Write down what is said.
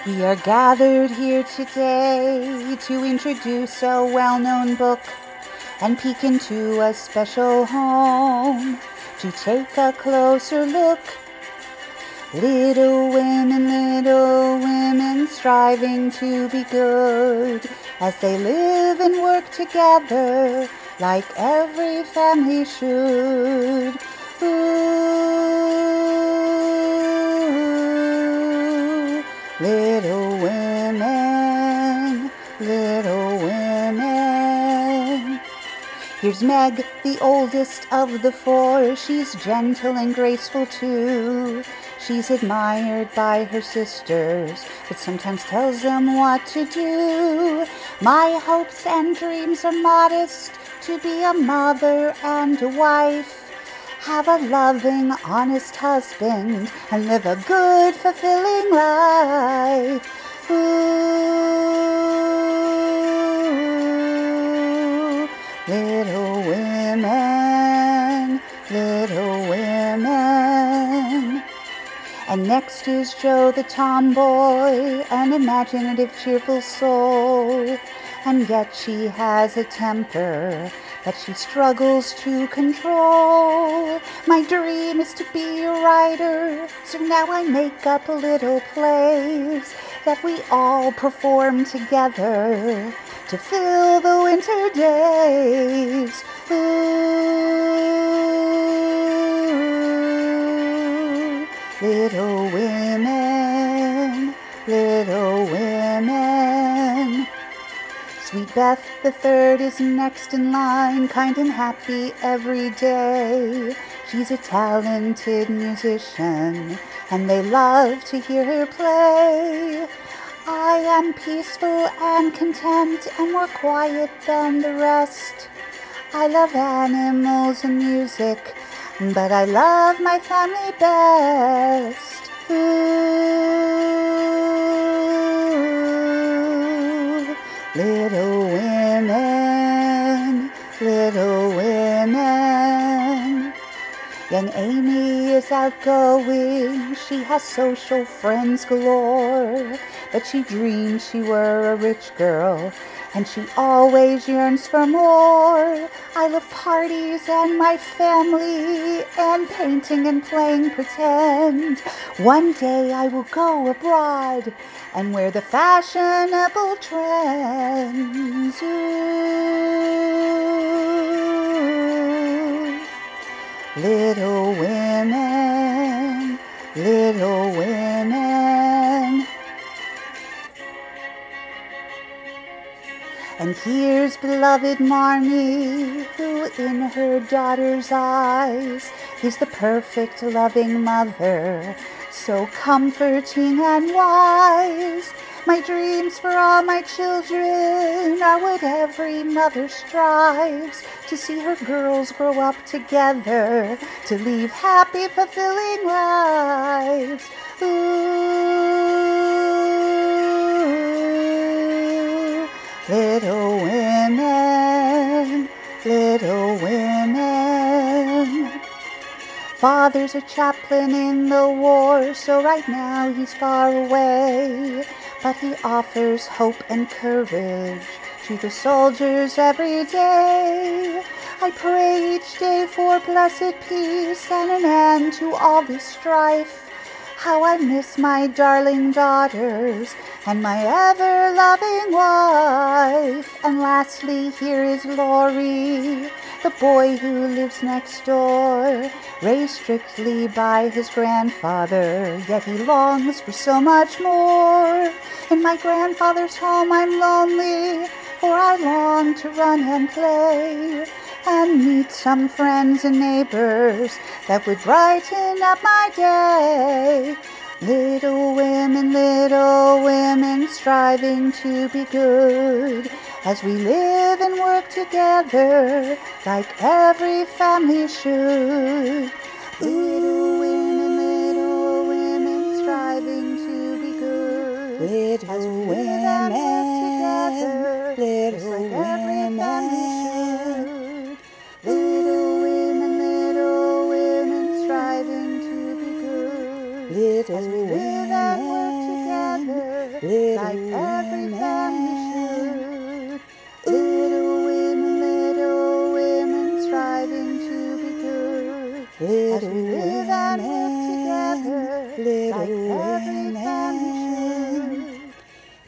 We are gathered here today to introduce a well-known book and peek into a special home to take a closer look. Little women striving to be good as they live and work together like every family should. Ooh, little women, little women. Here's Meg, the oldest of the four. She's gentle and graceful too. She's admired by her sisters, but sometimes tells them what to do. My hopes and dreams are modest, to be a mother and a wife, have a loving, honest husband, and live a good, fulfilling life. Ooh, little women, little women. And next is Joe the tomboy, an imaginative, cheerful soul. And yet she has a temper that she struggles to control. My dream is to be a writer, so now I make up little plays that we all perform together to fill the winter days. Ooh, little women, little women. Sweet Beth the third is next in line, kind and happy every day. She's a talented musician, and they love to hear her play. I am peaceful and content, and more quiet than the rest. I love animals and music, but I love my family best. Ooh, little women, little women. Young Amy is outgoing, she has social friends galore, but she dreams she were a rich girl, and she always yearns for more. I love parties and my family, and painting and playing pretend. One day I will go abroad and wear the fashionable trends. Ooh, little women, little women. And here's beloved Marnie, who in her daughter's eyes is the perfect loving mother, so comforting and wise. My dreams for all my children are what every mother strives, to see her girls grow up together, to lead happy, fulfilling lives. Ooh, little women, little women. Father's a chaplain in the war, so right now he's far away. But he offers hope and courage to the soldiers every day. I pray each day for blessed peace and an end to all this strife. How I miss my darling daughters and my ever-loving wife. And lastly, here is Laurie, the boy who lives next door, raised strictly by his grandfather, yet he longs for so much more. In my grandfather's home I'm lonely, for I long to run and play, and meet some friends and neighbors that would brighten up my day. Little women striving to be good, as we live and work together like every family should. Little women striving to be good, as we live and work together, just like every family should. Little women striving to be good, as we live and work together like every family should. Little women striving to be good. As we live and work together, like